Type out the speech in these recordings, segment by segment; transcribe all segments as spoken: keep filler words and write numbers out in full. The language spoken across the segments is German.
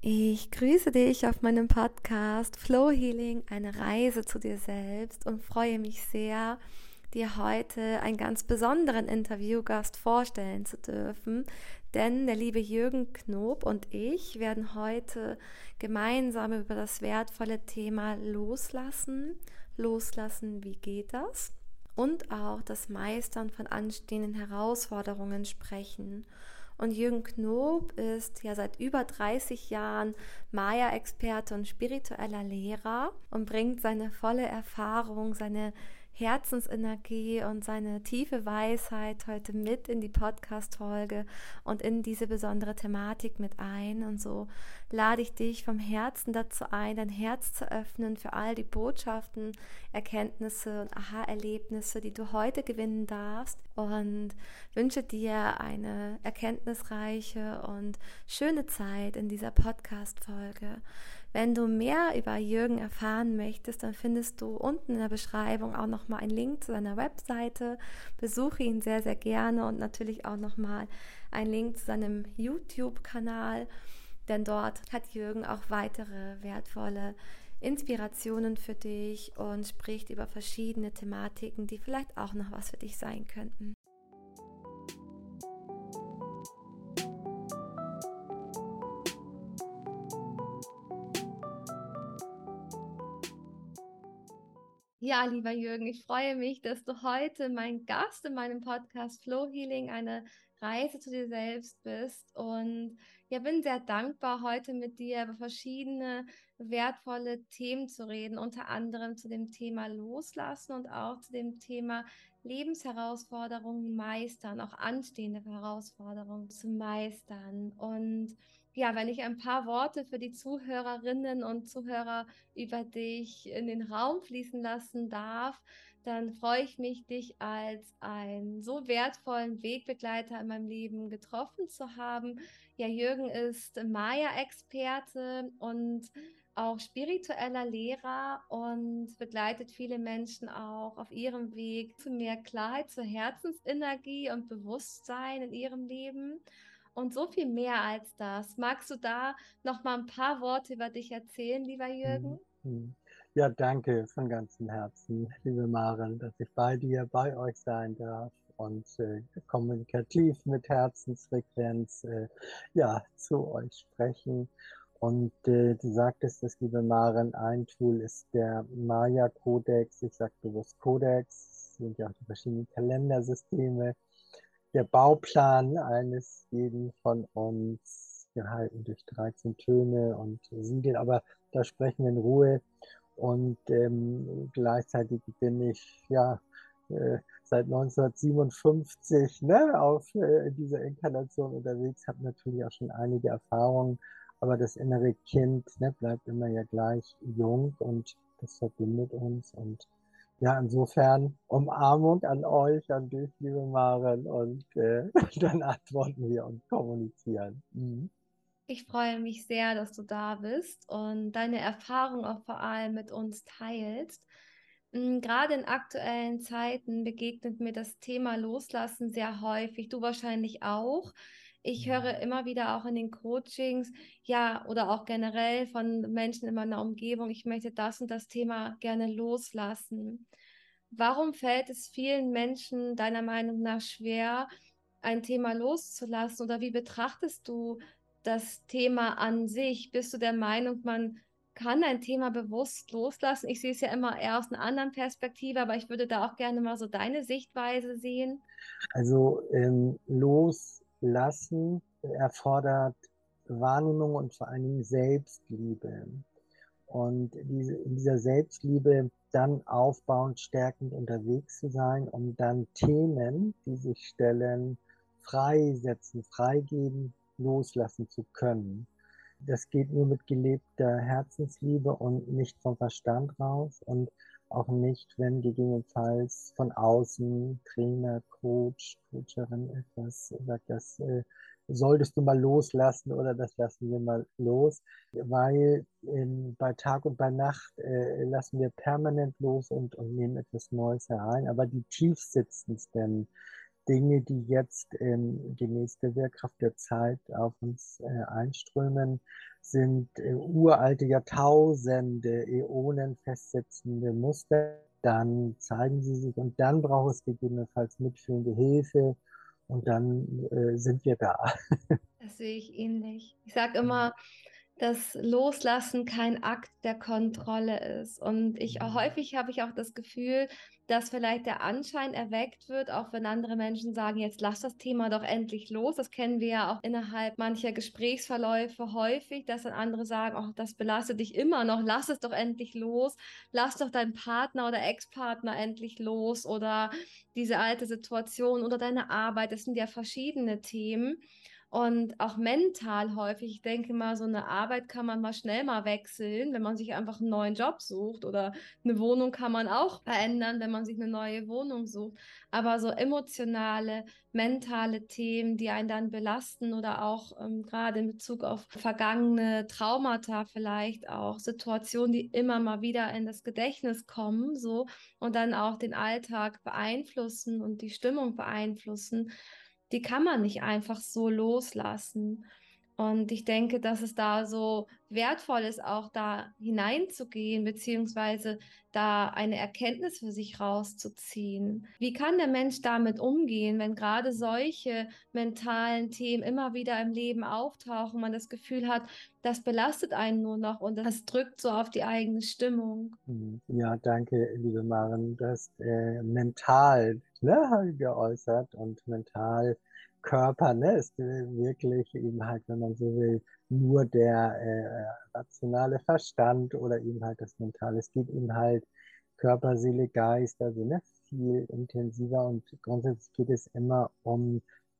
Ich grüße dich auf meinem Podcast Flow Healing, eine Reise zu dir selbst und freue mich sehr, dir heute einen ganz besonderen Interviewgast vorstellen zu dürfen, denn der liebe Jürgen Knoop und ich werden heute gemeinsam über das wertvolle Thema Loslassen, Loslassen, wie geht das? Und auch das Meistern von anstehenden Herausforderungen sprechen. Und Jürgen Knoop ist ja seit über dreißig Jahren Maya-Experte und spiritueller Lehrer und bringt seine volle Erfahrung, seine Herzensenergie und seine tiefe Weisheit heute mit in die Podcast-Folge und in diese besondere Thematik mit ein. Und so lade ich dich vom Herzen dazu ein, dein Herz zu öffnen für all die Botschaften, Erkenntnisse und Aha-Erlebnisse, die du heute gewinnen darfst, und wünsche dir eine erkenntnisreiche und schöne Zeit in dieser Podcast-Folge. Wenn du mehr über Jürgen erfahren möchtest, dann findest du unten in der Beschreibung auch nochmal einen Link zu seiner Webseite. Besuche ihn sehr, sehr gerne und natürlich auch nochmal einen Link zu seinem YouTube-Kanal, denn dort hat Jürgen auch weitere wertvolle Inspirationen für dich und spricht über verschiedene Thematiken, die vielleicht auch noch was für dich sein könnten. Ja, lieber Jürgen, ich freue mich, dass du heute mein Gast in meinem Podcast Flow Healing, eine Reise zu dir selbst bist. Und ja, bin sehr dankbar, heute mit dir über verschiedene wertvolle Themen zu reden, unter anderem zu dem Thema Loslassen und auch zu dem Thema Lebensherausforderungen meistern, auch anstehende Herausforderungen zu meistern. Und ja, wenn ich ein paar Worte für die Zuhörerinnen und Zuhörer über dich in den Raum fließen lassen darf, dann freue ich mich, dich als einen so wertvollen Wegbegleiter in meinem Leben getroffen zu haben. Ja, Jürgen ist Maya-Experte und auch spiritueller Lehrer und begleitet viele Menschen auch auf ihrem Weg zu mehr Klarheit, zur Herzensenergie und Bewusstsein in ihrem Leben. Und so viel mehr als das. Magst du da noch mal ein paar Worte über dich erzählen, lieber Jürgen? Mhm. Ja, danke von ganzem Herzen, liebe Maren, dass ich bei dir, bei euch sein darf und äh, kommunikativ mit Herzensfrequenz äh, ja, zu euch sprechen. Und äh, du sagtest es, liebe Maren, ein Tool ist der Maya-Kodex. Ich sage bewusst Kodex, sind ja auch die verschiedenen Kalendersysteme. Der Bauplan eines jeden von uns, gehalten durch dreizehn Töne und Siegel, aber da sprechen wir in Ruhe. Und ähm, gleichzeitig bin ich ja äh, seit neunzehnhundertsiebenundfünfzig ne, auf äh, dieser Inkarnation unterwegs, habe natürlich auch schon einige Erfahrungen, aber das innere Kind ne, bleibt immer ja gleich jung und das verbindet uns. Und ja, insofern Umarmung an euch, an dich, liebe Maren, und äh, dann antworten wir und kommunizieren. Mhm. Ich freue mich sehr, dass du da bist und deine Erfahrung auch vor allem mit uns teilst. Mm, Gerade in aktuellen Zeiten begegnet mir das Thema Loslassen sehr häufig. Du wahrscheinlich auch. Ich höre immer wieder auch in den Coachings, ja, oder auch generell von Menschen in meiner Umgebung, ich möchte das und das Thema gerne loslassen. Warum fällt es vielen Menschen deiner Meinung nach schwer, ein Thema loszulassen? Oder wie betrachtest du das Thema an sich? Bist du der Meinung, man kann ein Thema bewusst loslassen? Ich sehe es ja immer eher aus einer anderen Perspektive, aber ich würde da auch gerne mal so deine Sichtweise sehen. Also ähm, loslassen erfordert Wahrnehmung und vor allen Dingen Selbstliebe. Und diese, in dieser Selbstliebe dann aufbauend, stärkend unterwegs zu sein, um dann Themen, die sich stellen, freisetzen, freigeben, loslassen zu können. Das geht nur mit gelebter Herzensliebe und nicht vom Verstand raus und auch nicht, wenn gegebenenfalls von außen Trainer, Coach, Coacherin etwas sagt, das äh, solltest du mal loslassen oder das lassen wir mal los, weil ähm, bei Tag und bei Nacht äh, lassen wir permanent los und, und nehmen etwas Neues herein. Aber die tiefsitzendsten Dinge, die jetzt ähm, gemäß der Wirkkraft der Zeit auf uns äh, einströmen, sind äh, uralte, Jahrtausende, Äonen festsitzende Muster. Dann zeigen sie sich und dann braucht es gegebenenfalls mitfühlende Hilfe und dann äh, sind wir da. Das sehe ich ähnlich. Ich sage immer, dass Loslassen kein Akt der Kontrolle ist. Und ich häufig habe ich auch das Gefühl, dass vielleicht der Anschein erweckt wird, auch wenn andere Menschen sagen, jetzt lass das Thema doch endlich los. Das kennen wir ja auch innerhalb mancher Gesprächsverläufe häufig, dass dann andere sagen, oh, das belastet dich immer noch, lass es doch endlich los, lass doch deinen Partner oder Ex-Partner endlich los oder diese alte Situation oder deine Arbeit. Das sind ja verschiedene Themen. Und auch mental häufig, ich denke mal, so eine Arbeit kann man mal schnell mal wechseln, wenn man sich einfach einen neuen Job sucht oder eine Wohnung kann man auch verändern, wenn man sich eine neue Wohnung sucht. Aber so emotionale, mentale Themen, die einen dann belasten oder auch ähm, gerade in Bezug auf vergangene Traumata vielleicht auch Situationen, die immer mal wieder in das Gedächtnis kommen, so und dann auch den Alltag beeinflussen und die Stimmung beeinflussen, die kann man nicht einfach so loslassen. Und ich denke, dass es da so wertvoll ist, auch da hineinzugehen, beziehungsweise da eine Erkenntnis für sich rauszuziehen. Wie kann der Mensch damit umgehen, wenn gerade solche mentalen Themen immer wieder im Leben auftauchen, man das Gefühl hat, das belastet einen nur noch und das drückt so auf die eigene Stimmung? Hm, Ja, danke, liebe Maren. Du hast äh, mental, ne, geäußert und mental Körper, ne, ist äh, wirklich eben halt, wenn man so will, nur der äh, rationale Verstand oder eben halt das Mentale. Es geht eben halt Körper, Seele, Geist, also ne, viel intensiver und grundsätzlich geht es immer um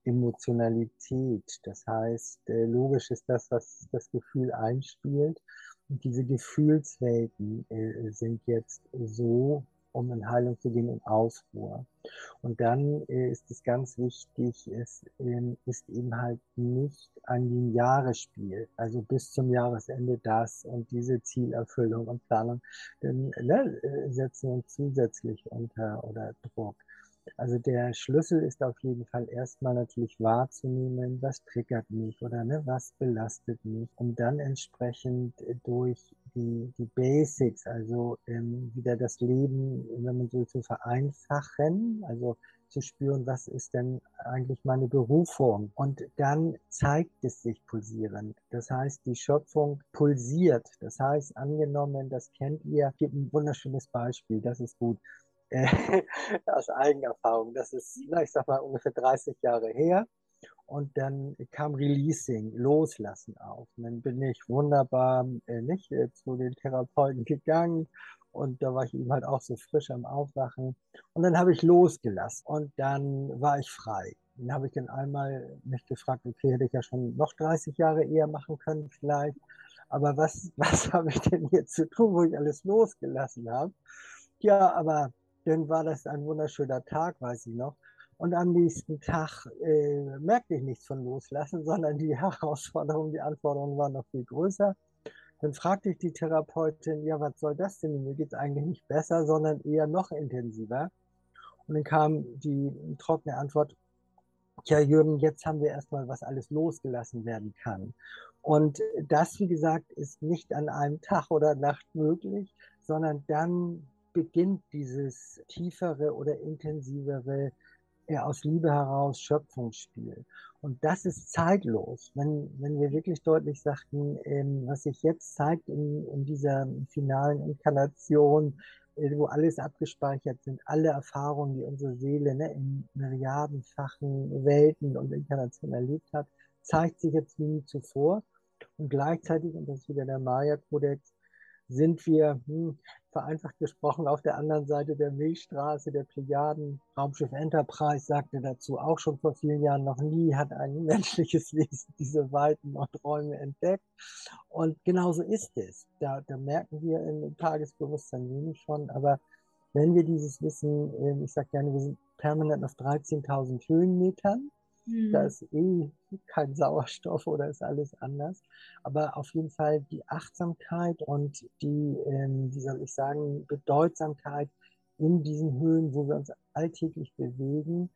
Emotionalität. Das heißt, äh, logisch ist das, was das Gefühl einspielt. Und diese Gefühlswelten äh, sind jetzt so, um in Heilung zu gehen, in Aufruhr. Und dann äh, ist es ganz wichtig, es ähm, ist eben halt nicht ein lineares Spiel, also bis zum Jahresende das und diese Zielerfüllung und Planung, dann ne, äh, setzen wir uns zusätzlich unter oder Druck. Also der Schlüssel ist auf jeden Fall erstmal natürlich wahrzunehmen, was triggert mich oder ne, was belastet mich, um dann entsprechend durch die, die Basics, also ähm, wieder das Leben, wenn man so zu vereinfachen, also zu spüren, was ist denn eigentlich meine Berufung. Und dann zeigt es sich pulsierend. Das heißt, die Schöpfung pulsiert. Das heißt, angenommen, das kennt ihr, gibt ein wunderschönes Beispiel, das ist gut äh, aus Eigenerfahrung. Das ist, na, ich sag mal, ungefähr dreißig Jahre her. Und dann kam Releasing, Loslassen auf. Und dann bin ich wunderbar äh, nicht äh, zu den Therapeuten gegangen. Und da war ich eben halt auch so frisch am Aufwachen. Und dann habe ich losgelassen. Und dann war ich frei. Dann habe ich dann einmal mich gefragt, okay, hätte ich ja schon noch dreißig Jahre eher machen können vielleicht. Aber was, was habe ich denn jetzt zu tun, wo ich alles losgelassen habe? Ja, aber dann war das ein wunderschöner Tag, weiß ich noch. Und am nächsten Tag äh, merkte ich nichts von Loslassen, sondern die Herausforderungen, die Anforderungen waren noch viel größer. Dann fragte ich die Therapeutin, ja, was soll das denn? Mir geht es eigentlich nicht besser, sondern eher noch intensiver. Und dann kam die trockene Antwort, ja, Jürgen, jetzt haben wir erstmal, was alles losgelassen werden kann. Und das, wie gesagt, ist nicht an einem Tag oder Nacht möglich, sondern dann beginnt dieses tiefere oder intensivere ja, aus Liebe heraus Schöpfungsspiel. Und das ist zeitlos. Wenn, wenn wir wirklich deutlich sagten, ähm, was sich jetzt zeigt in, in dieser finalen Inkarnation, äh, wo alles abgespeichert sind, alle Erfahrungen, die unsere Seele ne, in milliardenfachen Welten und Inkarnationen erlebt hat, zeigt sich jetzt wie nie zuvor. Und gleichzeitig, und das ist wieder der Maya-Kodex, sind wir, hm, vereinfacht gesprochen, auf der anderen Seite der Milchstraße, der Plejaden. Raumschiff Enterprise sagte dazu auch schon vor vielen Jahren, noch nie hat ein menschliches Wesen diese Weiten und Räume entdeckt. Und genauso ist es. Da, da merken wir im Tagesbewusstsein wenig von, aber wenn wir dieses Wissen, ähm, ich sage gerne, wir sind permanent auf dreizehntausend Höhenmetern, da Hm. ist eh kein Sauerstoff oder ist alles anders. Aber auf jeden Fall die Achtsamkeit und die, ähm, wie soll ich sagen, Bedeutsamkeit in diesen Höhen, wo wir uns alltäglich bewegen,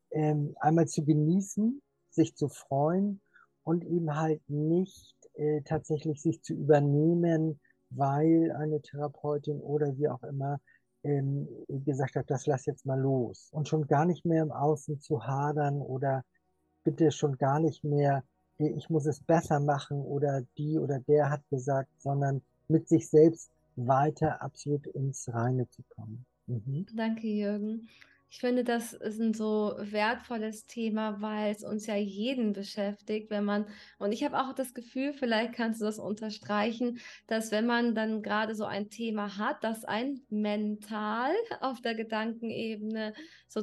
ähm, einmal zu genießen, sich zu freuen und eben halt nicht äh, tatsächlich sich zu übernehmen, weil eine Therapeutin oder wie auch immer ähm, gesagt hat, das lass jetzt mal los. Und schon gar nicht mehr im Außen zu hadern oder bitte schon gar nicht mehr, äh, ich muss es besser machen oder die oder der hat gesagt, sondern mit sich selbst weiter absolut ins Reine zu kommen. Mhm. Danke, Jürgen. Ich finde, das ist ein so wertvolles Thema, weil es uns ja jeden beschäftigt, wenn man, und ich habe auch das Gefühl, vielleicht kannst du das unterstreichen, dass wenn man dann gerade so ein Thema hat, das ein mental auf der Gedankenebene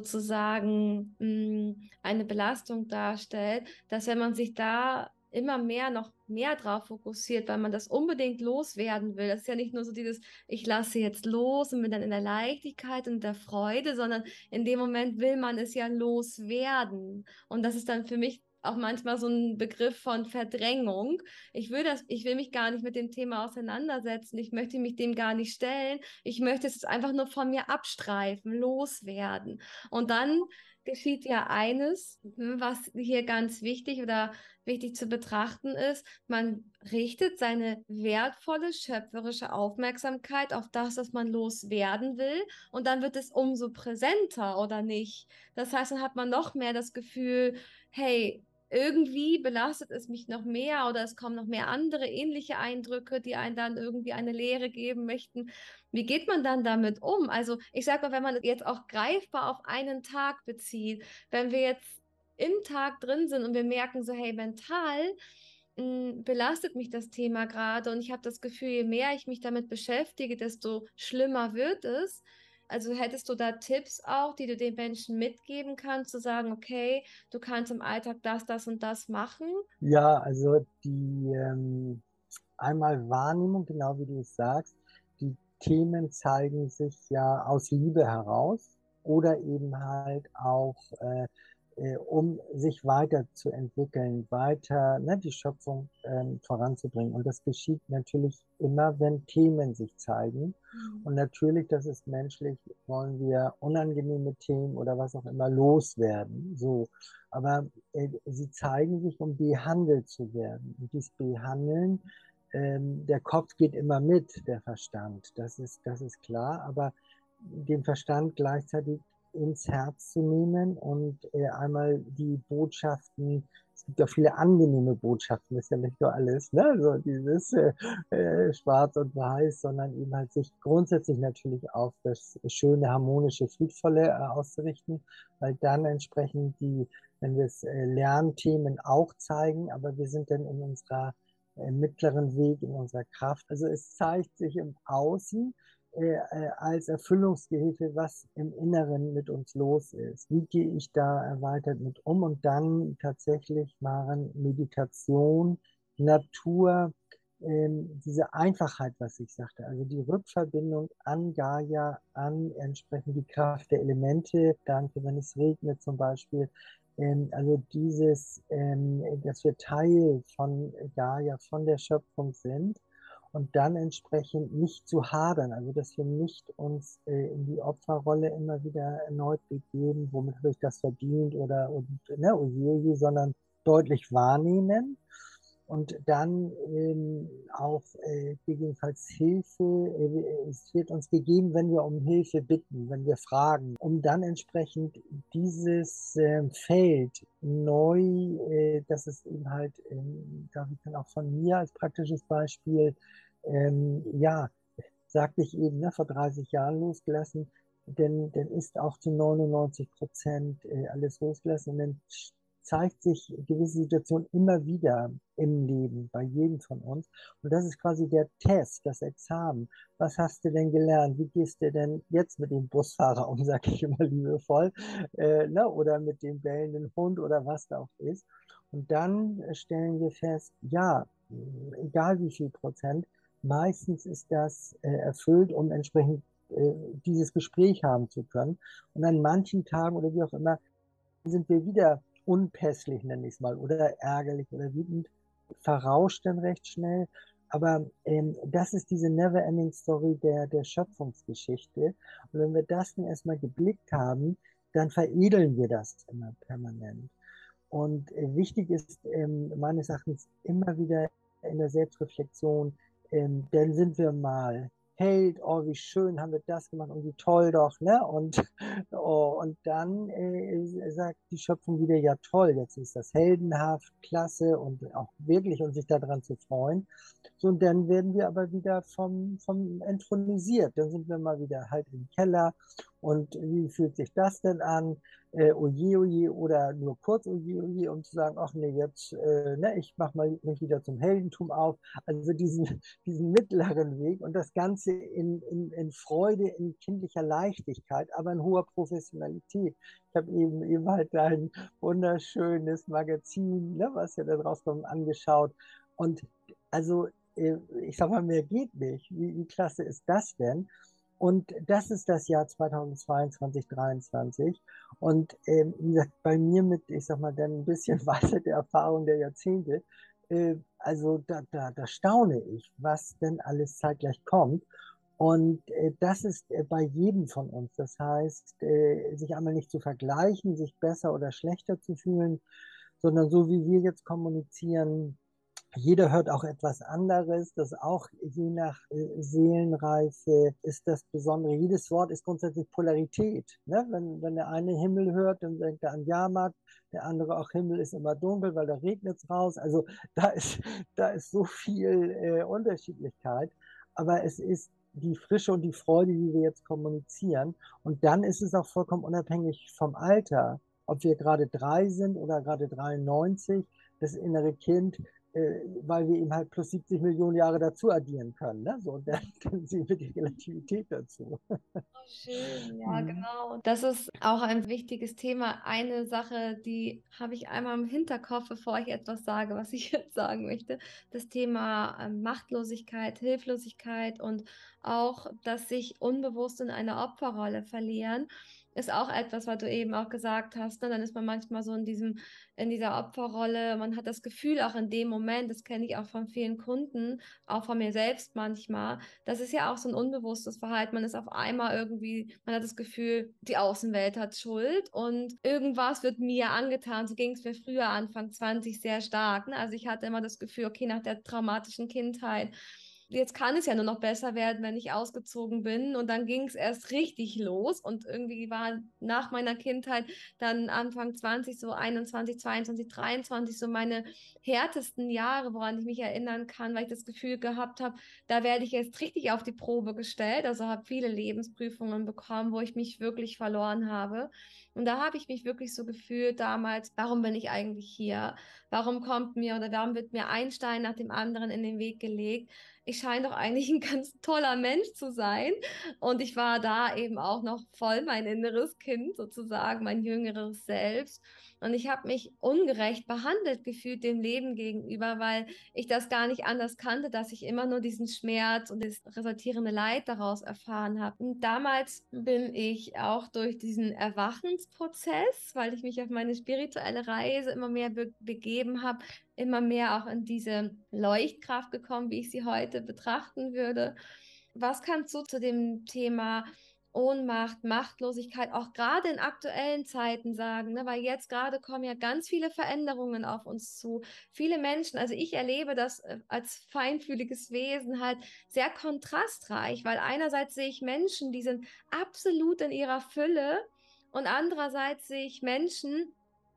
sozusagen mh, eine Belastung darstellt, dass wenn man sich da immer mehr noch mehr drauf fokussiert, weil man das unbedingt loswerden will. Das ist ja nicht nur so dieses ich lasse jetzt los und bin dann in der Leichtigkeit und der Freude, sondern in dem Moment will man es ja loswerden. Und das ist dann für mich auch manchmal so ein Begriff von Verdrängung. Ich will das, ich will mich gar nicht mit dem Thema auseinandersetzen. Ich möchte mich dem gar nicht stellen. Ich möchte es einfach nur von mir abstreifen, loswerden. Und dann geschieht ja eines, hm, was hier ganz wichtig oder wichtig zu betrachten ist. Man richtet seine wertvolle, schöpferische Aufmerksamkeit auf das, was man loswerden will, und dann wird es umso präsenter, oder nicht? Das heißt, dann hat man noch mehr das Gefühl, hey, irgendwie belastet es mich noch mehr oder es kommen noch mehr andere ähnliche Eindrücke, die einen dann irgendwie eine Leere geben möchten. Wie geht man dann damit um? Also ich sage mal, wenn man jetzt auch greifbar auf einen Tag bezieht, wenn wir jetzt im Tag drin sind und wir merken so, hey, mental mh, belastet mich das Thema gerade und ich habe das Gefühl, je mehr ich mich damit beschäftige, desto schlimmer wird es. Also hättest du da Tipps auch, die du den Menschen mitgeben kannst, zu sagen, okay, du kannst im Alltag das, das und das machen? Ja, also die ähm, einmal Wahrnehmung, genau wie du es sagst, die Themen zeigen sich ja aus Liebe heraus oder eben halt auch, äh, äh, um sich weiterzuentwickeln, weiter, ne, die Schöpfung ähm, voranzubringen. Und das geschieht natürlich immer, wenn Themen sich zeigen. Mhm. Und natürlich, das ist menschlich, wollen wir unangenehme Themen oder was auch immer loswerden. So. Aber äh, sie zeigen sich, um behandelt zu werden. Und dieses Behandeln, ähm, der Kopf geht immer mit, der Verstand, das ist, das ist klar, aber den Verstand gleichzeitig ins Herz zu nehmen und äh, einmal die Botschaften, es gibt ja viele angenehme Botschaften, das ist ja nicht nur alles, ne? So dieses äh, äh, Schwarz und Weiß, sondern eben halt sich grundsätzlich natürlich auf das schöne, harmonische, friedvolle äh, auszurichten, weil dann entsprechend die, wenn wir es äh, Lernthemen auch zeigen, aber wir sind dann in unserer im mittleren Weg in unserer Kraft. Also es zeigt sich im Außen äh, äh, als Erfüllungsgehilfe, was im Inneren mit uns los ist. Wie gehe ich da erweitert mit um? Und dann tatsächlich machen Meditation, Natur, ähm, diese Einfachheit, was ich sagte, also die Rückverbindung an Gaia, an entsprechend die Kraft der Elemente, danke, wenn es regnet zum Beispiel, ähm, also dieses, ähm, dass wir Teil von Gaia, von der Schöpfung sind und dann entsprechend nicht zu hadern, also dass wir nicht uns äh, in die Opferrolle immer wieder erneut begeben, womit habe ich das verdient oder und, ne, ojeje, sondern deutlich wahrnehmen und dann ähm, auch äh, gegebenenfalls Hilfe, äh, es wird uns gegeben, wenn wir um Hilfe bitten, wenn wir fragen, um dann entsprechend dieses äh, Feld neu, äh, dass es eben halt, ähm, da kann auch von mir als praktisches Beispiel, ähm, ja, sagte ich eben, ne, vor dreißig Jahren losgelassen, denn dann ist auch zu neunundneunzig Prozent äh, alles losgelassen und dann zeigt sich gewisse Situationen immer wieder im Leben, bei jedem von uns. Und das ist quasi der Test, das Examen. Was hast du denn gelernt? Wie gehst du denn jetzt mit dem Busfahrer um, sage ich immer liebevoll, äh, ne? Oder mit dem bellenden Hund oder was da auch ist. Und dann stellen wir fest, ja, egal wie viel Prozent, meistens ist das äh, erfüllt, um entsprechend äh, dieses Gespräch haben zu können. Und an manchen Tagen oder wie auch immer sind wir wieder unpässlich, nenne ich es mal, oder ärgerlich oder wütend, verrauscht dann recht schnell. Aber ähm, das ist diese Never-Ending Story der, der Schöpfungsgeschichte. Und wenn wir das dann erstmal geblickt haben, dann veredeln wir das immer permanent. Und äh, wichtig ist ähm, meines Erachtens immer wieder in der Selbstreflexion, ähm, dann sind wir mal Held, oh, wie schön haben wir das gemacht und wie toll doch, ne? Und, oh, und dann äh, sagt die Schöpfung wieder, ja toll, jetzt ist das heldenhaft, klasse und auch wirklich und sich daran zu freuen. So, und dann werden wir aber wieder vom, vom entthronisiert. Dann sind wir mal wieder halt im Keller. Und wie fühlt sich das denn an? Äh, oje, oje, oder nur kurz oje, oje, um zu sagen, ach nee, jetzt, äh, ne, ich mach mal mich wieder zum Heldentum auf. Also diesen, diesen mittleren Weg und das Ganze in, in, in Freude, in kindlicher Leichtigkeit, aber in hoher Professionalität. Ich habe eben, eben halt ein wunderschönes Magazin, ne, was ja da draus kommt, angeschaut. Und also, äh, ich sag mal, mehr geht nicht. Wie, wie klasse ist das denn? Und das ist das Jahr zweitausendzweiundzwanzig, dreiundzwanzig. Und ähm, wie gesagt, bei mir mit, ich sag mal, dann ein bisschen weiter der Erfahrung der Jahrzehnte, äh, also da, da, da staune ich, was denn alles zeitgleich kommt. Und äh, das ist äh, bei jedem von uns. Das heißt, äh, sich einmal nicht zu vergleichen, sich besser oder schlechter zu fühlen, sondern so wie wir jetzt kommunizieren, jeder hört auch etwas anderes, das auch je nach äh, Seelenreife ist das Besondere. Jedes Wort ist grundsätzlich Polarität. Ne? Wenn, wenn der eine Himmel hört, dann denkt er an Jahrmarkt, der andere auch Himmel ist immer dunkel, weil da regnet es raus. Also da ist, da ist so viel äh, Unterschiedlichkeit. Aber es ist die Frische und die Freude, die wir jetzt kommunizieren. Und dann ist es auch vollkommen unabhängig vom Alter, ob wir gerade drei sind oder gerade dreiundneunzig. Das innere Kind, äh, weil wir eben halt plus siebzig Millionen Jahre dazu addieren können. Ne? So, und dann, dann sehen wir die Relativität dazu. Schön, ja, Mhm. genau. Das ist auch ein wichtiges Thema. Eine Sache, die habe ich einmal im Hinterkopf, bevor ich etwas sage, was ich jetzt sagen möchte. Das Thema ähm, Machtlosigkeit, Hilflosigkeit und auch das sich unbewusst in einer Opferrolle verlieren, ist auch etwas, was du eben auch gesagt hast. Ne? Dann ist man manchmal so in diesem, in dieser Opferrolle. Man hat das Gefühl auch in dem Moment, das kenne ich auch von vielen Kunden, auch von mir selbst manchmal, das ist ja auch so ein unbewusstes Verhalten. Man ist auf einmal irgendwie, man hat das Gefühl, die Außenwelt hat Schuld und irgendwas wird mir angetan. So ging es mir früher, Anfang zwanzig, sehr stark. Ne? Also ich hatte immer das Gefühl, okay, nach der traumatischen Kindheit, jetzt kann es ja nur noch besser werden, wenn ich ausgezogen bin. Und dann ging es erst richtig los. Und irgendwie war nach meiner Kindheit dann Anfang zwanzig, so einundzwanzig, zweiundzwanzig, dreiundzwanzig, so meine härtesten Jahre, woran ich mich erinnern kann, weil ich das Gefühl gehabt habe, da werde ich jetzt richtig auf die Probe gestellt. Also habe viele Lebensprüfungen bekommen, wo ich mich wirklich verloren habe. Und da habe ich mich wirklich so gefühlt damals, warum bin ich eigentlich hier? Warum kommt mir oder warum wird mir ein Stein nach dem anderen in den Weg gelegt? Ich scheine doch eigentlich ein ganz toller Mensch zu sein. Und ich war da eben auch noch voll mein inneres Kind, sozusagen, mein jüngeres Selbst. Und ich habe mich ungerecht behandelt gefühlt dem Leben gegenüber, weil ich das gar nicht anders kannte, dass ich immer nur diesen Schmerz und das resultierende Leid daraus erfahren habe. Und damals bin ich auch durch diesen Erwachensprozess, weil ich mich auf meine spirituelle Reise immer mehr be begeben habe, immer mehr auch in diese Leuchtkraft gekommen, wie ich sie heute betrachten würde. Was kannst du zu dem Thema Ohnmacht, Machtlosigkeit, auch gerade in aktuellen Zeiten sagen, ne? Weil jetzt gerade kommen ja ganz viele Veränderungen auf uns zu. Viele Menschen, also ich erlebe das äh, als feinfühliges Wesen halt sehr kontrastreich, weil einerseits sehe ich Menschen, die sind absolut in ihrer Fülle und andererseits sehe ich Menschen,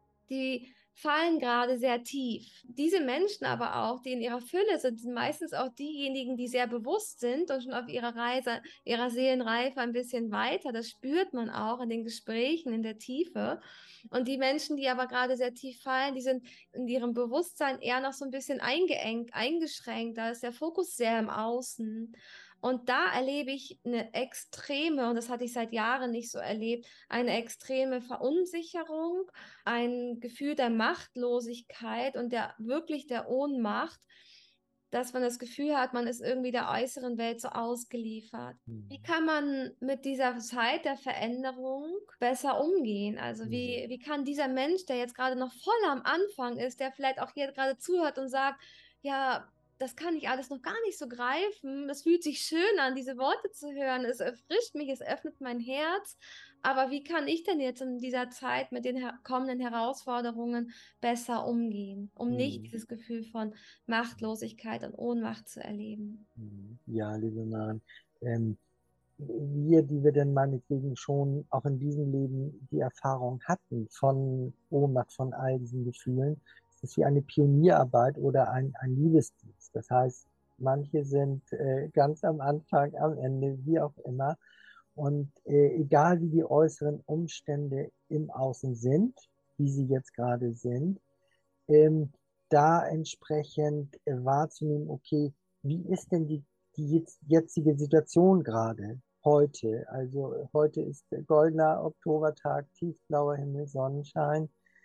die fallen gerade sehr tief. Diese Menschen aber auch, die in ihrer Fülle sind, sind meistens auch diejenigen, die sehr bewusst sind und schon auf ihrer Reise, ihrer Seelenreife ein bisschen weiter. Das spürt man auch in den Gesprächen, in der Tiefe. Und die Menschen, die aber gerade sehr tief fallen, die sind in ihrem Bewusstsein eher noch so ein bisschen eingeengt, eingeschränkt. Da ist der Fokus sehr im Außen. Und da erlebe ich eine extreme, und das hatte ich seit Jahren nicht so erlebt, eine extreme Verunsicherung, ein Gefühl der Machtlosigkeit und der wirklich der Ohnmacht, dass man das Gefühl hat, man ist irgendwie der äußeren Welt so ausgeliefert. Wie Mhm. kann man mit dieser Zeit der Veränderung besser umgehen? Also Mhm. wie, wie kann dieser Mensch, der jetzt gerade noch voll am Anfang ist, der vielleicht auch hier gerade zuhört und sagt, ja, das kann ich alles noch gar nicht so greifen. Das fühlt sich schön an, diese Worte zu hören. Es erfrischt mich, es öffnet mein Herz. Aber wie kann ich denn jetzt in dieser Zeit mit den her kommenden Herausforderungen besser umgehen, um nicht Mhm. dieses Gefühl von Machtlosigkeit und Ohnmacht zu erleben? Mhm. Ja, liebe Maren, ähm, wir, die wir denn meinetwegen schon auch in diesem Leben die Erfahrung hatten von Ohnmacht, von all diesen Gefühlen, es ist wie eine Pionierarbeit oder ein, ein Liebesdienst. Das heißt, manche sind äh, ganz am Anfang, am Ende, wie auch immer. Und äh, egal wie die äußeren Umstände im Außen sind, wie sie jetzt gerade sind, ähm, da entsprechend äh, wahrzunehmen, okay, wie ist denn die, die jetzt, jetzige Situation gerade heute? Also äh, heute ist äh, goldener Oktobertag, tiefblauer Himmel, Sonnenschein,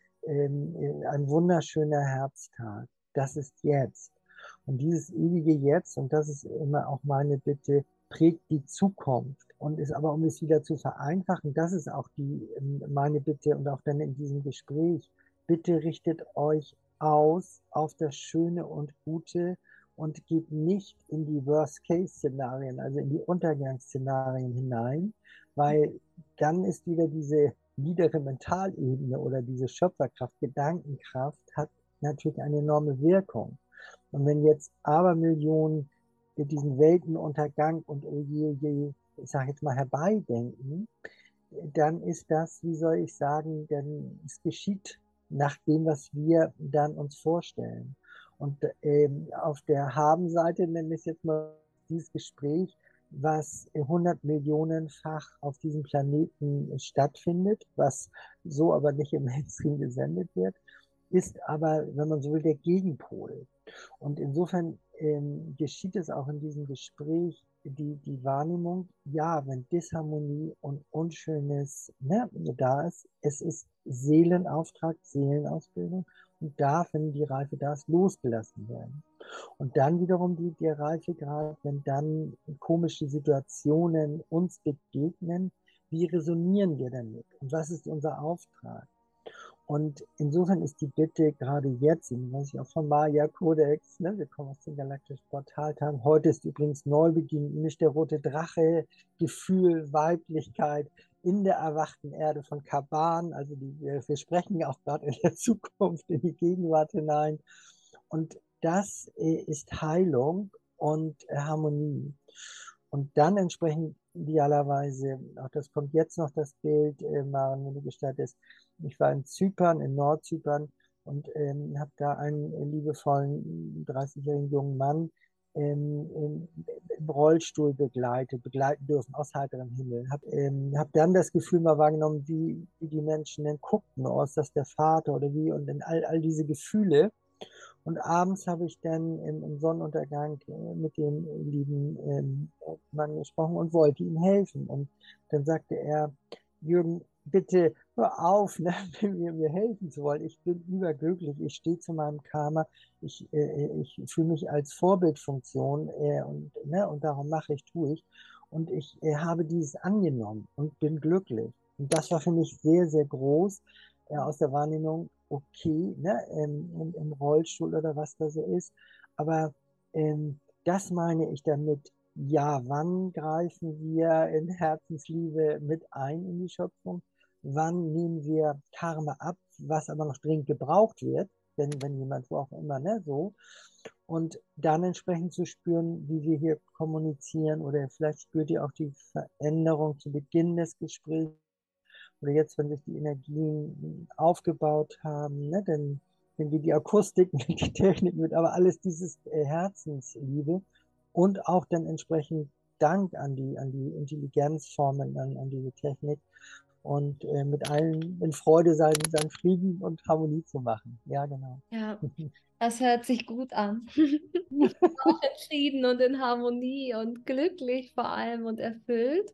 ähm, äh, ein wunderschöner Herbsttag. Das ist jetzt. Und dieses ewige Jetzt, und das ist immer auch meine Bitte, prägt die Zukunft. Und ist aber, um es wieder zu vereinfachen, das ist auch die, ähm, meine Bitte und auch dann in diesem Gespräch, bitte richtet euch aus auf das Schöne und Gute und geht nicht in die Worst-Case-Szenarien, also in die Untergangsszenarien hinein, weil dann ist wieder diese niedere Mentalebene oder diese Schöpferkraft, Gedankenkraft hat natürlich eine enorme Wirkung. Und wenn jetzt Abermillionen diesen Weltenuntergang und oje, oje, ich sage jetzt mal herbeidenken, dann ist das, wie soll ich sagen, denn es geschieht nach dem, was wir dann uns vorstellen. Und ähm, auf der Haben-Seite nenne ich jetzt mal dieses Gespräch, was hundert Millionenfach auf diesem Planeten stattfindet, was so aber nicht im Mainstream gesendet wird, ist aber, wenn man so will, der Gegenpol. Und insofern ähm, geschieht es auch in diesem Gespräch, die, die Wahrnehmung, ja, wenn Disharmonie und Unschönes, ne, da ist, es ist Seelenauftrag, Seelenausbildung und darf, wenn die Reife da ist, losgelassen werden. Und dann wiederum die, der Reifegrad, wenn dann komische Situationen uns begegnen, wie resonieren wir damit? Und was ist unser Auftrag? Und insofern ist die Bitte gerade jetzt, was ich auch von Maya Codex, ne, wir kommen aus den galaktischen Portaltagen, heute ist übrigens Neubeginn, nicht der rote Drache, Gefühl, Weiblichkeit in der erwachten Erde von Kaban, also die, wir, wir sprechen ja auch gerade in der Zukunft, in die Gegenwart hinein. Und das äh, ist Heilung und äh, Harmonie. Und dann entsprechend idealerweise, auch das kommt jetzt noch das Bild, äh, Maren, wenn du gestattest, ich war in Zypern, in Nordzypern und ähm, habe da einen liebevollen dreißigjährigen jungen Mann ähm, im, im Rollstuhl begleitet, begleiten dürfen aus heiterem Himmel. Habe ähm, hab dann das Gefühl mal wahrgenommen, wie, wie die Menschen dann guckten, oh, ist das der Vater oder wie, und dann all, all diese Gefühle. Und abends habe ich dann im, im Sonnenuntergang äh, mit dem lieben ähm, Mann gesprochen und wollte ihm helfen. Und dann sagte er, Jürgen, bitte hör auf, ne, mir, mir helfen zu wollen. Ich bin überglücklich, ich stehe zu meinem Karma, ich, äh, ich fühle mich als Vorbildfunktion äh, und, ne, und darum mache ich, tue ich. Und ich äh, habe dieses angenommen und bin glücklich. Und das war für mich sehr, sehr groß äh, aus der Wahrnehmung, okay, ne, ähm, im, im Rollstuhl oder was da so ist. Aber ähm, das meine ich damit, ja, wann greifen wir in Herzensliebe mit ein in die Schöpfung? Wann nehmen wir Karma ab, was aber noch dringend gebraucht wird, wenn, wenn jemand, wo auch immer, ne, so. Und dann entsprechend zu spüren, wie wir hier kommunizieren, oder vielleicht spürt ihr auch die Veränderung zu Beginn des Gesprächs oder jetzt, wenn sich die Energien aufgebaut haben, ne, dann, dann geht die Akustik mit, die Technik mit, aber alles dieses äh, Herzensliebe und auch dann entsprechend Dank an die, an die Intelligenzformen, an, an diese Technik und äh, mit allen in Freude sein, seinen Frieden und Harmonie zu machen. Ja, genau. Ja, das hört sich gut an. Ich bin auch in Frieden und in Harmonie und glücklich vor allem und erfüllt.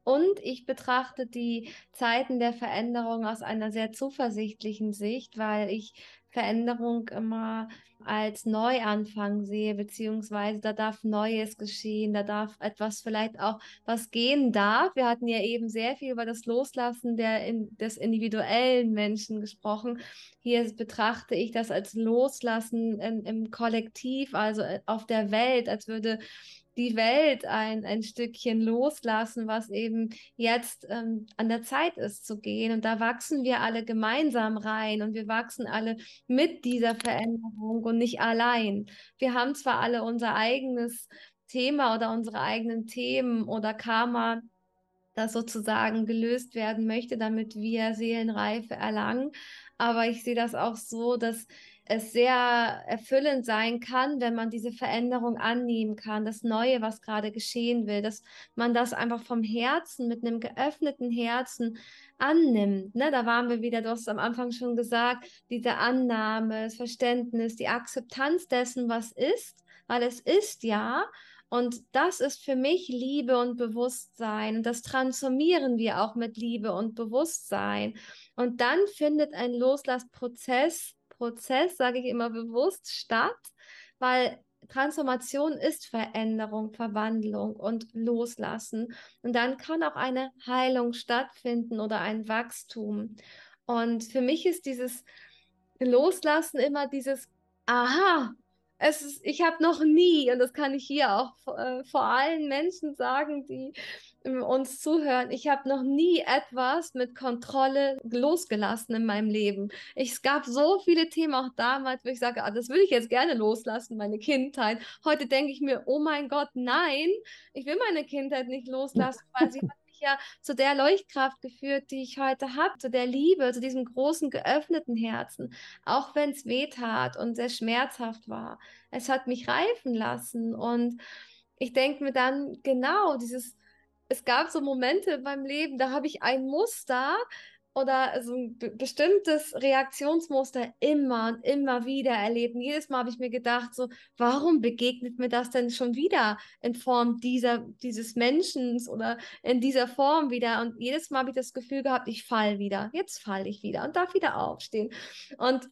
Und ich betrachte die Zeiten der Veränderung aus einer sehr zuversichtlichen Sicht, weil ich Veränderung immer als Neuanfang sehe, beziehungsweise da darf Neues geschehen, da darf etwas vielleicht auch, was gehen darf. Wir hatten ja eben sehr viel über das Loslassen der, in, des individuellen Menschen gesprochen. Hier betrachte ich das als Loslassen in, im Kollektiv, also äh, auf der Welt, als würde die Welt ein, ein Stückchen loslassen, was eben jetzt ähm, an der Zeit ist zu gehen. Und da wachsen wir alle gemeinsam rein und wir wachsen alle mit dieser Veränderung und nicht allein. Wir haben zwar alle unser eigenes Thema oder unsere eigenen Themen oder Karma, das sozusagen gelöst werden möchte, damit wir Seelenreife erlangen. Aber ich sehe das auch so, dass es sehr erfüllend sein kann, wenn man diese Veränderung annehmen kann, das Neue, was gerade geschehen will, dass man das einfach vom Herzen, mit einem geöffneten Herzen annimmt. Ne, da waren wir wieder, du hast es am Anfang schon gesagt, diese Annahme, das Verständnis, die Akzeptanz dessen, was ist, weil es ist ja. Und das ist für mich Liebe und Bewusstsein. Und das transformieren wir auch mit Liebe und Bewusstsein. Und dann findet ein Loslassprozess, Prozess, sage ich immer bewusst, statt, weil Transformation ist Veränderung, Verwandlung und Loslassen. Und dann kann auch eine Heilung stattfinden oder ein Wachstum. Und für mich ist dieses Loslassen immer dieses Aha. Es ist, ich habe noch nie, und das kann ich hier auch äh, vor allen Menschen sagen, die äh, uns zuhören, ich habe noch nie etwas mit Kontrolle losgelassen in meinem Leben. Ich, es gab so viele Themen auch damals, wo ich sage, ah, das würde ich jetzt gerne loslassen, meine Kindheit. Heute denke ich mir, oh mein Gott, nein, ich will meine Kindheit nicht loslassen, weil sie hat mich ja zu der Leuchtkraft geführt, die ich heute habe, zu der Liebe, zu diesem großen, geöffneten Herzen, auch wenn es weh tat und sehr schmerzhaft war. Es hat mich reifen lassen und ich denke mir dann, genau, dieses, es gab so Momente in meinem Leben, da habe ich ein Muster oder so ein be bestimmtes Reaktionsmuster immer und immer wieder erlebt. Und jedes Mal habe ich mir gedacht, so, warum begegnet mir das denn schon wieder in Form dieser, dieses Menschen oder in dieser Form wieder? Und jedes Mal habe ich das Gefühl gehabt, ich falle wieder. Jetzt falle ich wieder und darf wieder aufstehen. Und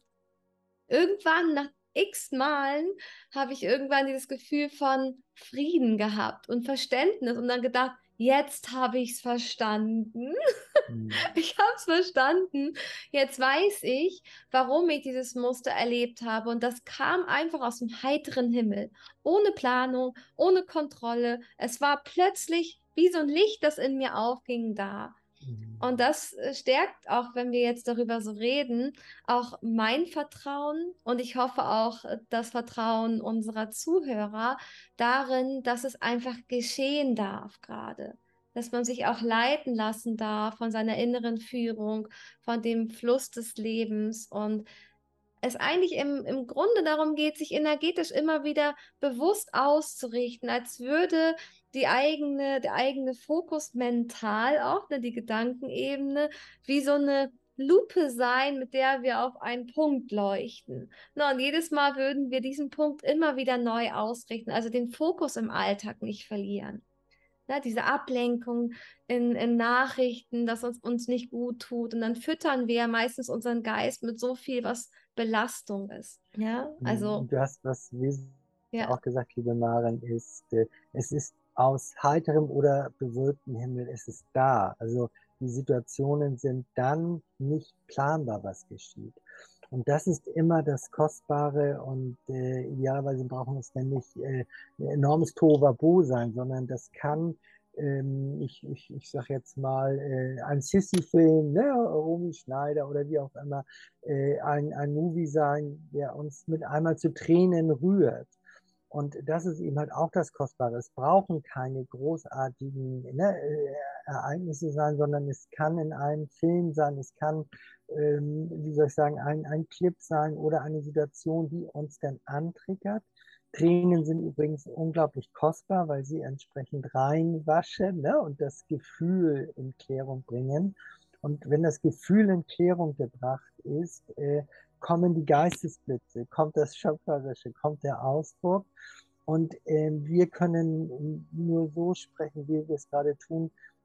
irgendwann nach x Malen habe ich irgendwann dieses Gefühl von Frieden gehabt und Verständnis und dann gedacht, jetzt habe ich es verstanden. Mhm. Ich habe es verstanden. Jetzt weiß ich, warum ich dieses Muster erlebt habe. Und das kam einfach aus dem heiteren Himmel. Ohne Planung, ohne Kontrolle. Es war plötzlich wie so ein Licht, das in mir aufging, da. Und Mhm. das äh, stärkt auch, wenn wir jetzt darüber so reden, auch mein Vertrauen und ich hoffe auch äh, das Vertrauen unserer Zuhörer darin, dass es einfach geschehen darf gerade. Dass man sich auch leiten lassen darf von seiner inneren Führung, von dem Fluss des Lebens und es eigentlich im, im Grunde darum geht, sich energetisch immer wieder bewusst auszurichten, als würde die eigene, der eigene Fokus mental auch, ne, die Gedankenebene, wie so eine Lupe sein, mit der wir auf einen Punkt leuchten. Na, und jedes Mal würden wir diesen Punkt immer wieder neu ausrichten, also den Fokus im Alltag nicht verlieren. Ne, diese Ablenkung in, in Nachrichten, dass uns uns nicht gut tut. Und dann füttern wir meistens unseren Geist mit so viel, was Belastung ist. Ja, Mhm. also, Du hast was Wesentliches ja, auch gesagt, liebe Maren, ist, äh, es ist aus heiterem oder bewölktem Himmel, es ist da. Also die Situationen sind dann nicht planbar, was geschieht. Und das ist immer das Kostbare und äh, idealerweise brauchen es dann nicht äh, ein enormes Tohuwabohu sein, sondern das kann, ähm, ich, ich, ich sag jetzt mal, äh, ein Sissy-Film, ne, Romy Schneider oder wie auch immer, äh, ein, ein Movie sein, der uns mit einmal zu Tränen rührt. Und das ist eben halt auch das Kostbare. Es brauchen keine großartigen, ne, äh, Ereignisse sein, sondern es kann in einem Film sein, es kann, ähm, wie soll ich sagen, ein, ein Clip sein oder eine Situation, die uns dann antriggert. Tränen sind übrigens unglaublich kostbar, weil sie entsprechend reinwaschen, ne, und das Gefühl in Klärung bringen. Und wenn das Gefühl in Klärung gebracht ist, äh, kommen die Geistesblitze, kommt das Schöpferische, kommt der Ausdruck. Und äh, wir können nur so sprechen, wie wir es gerade tun,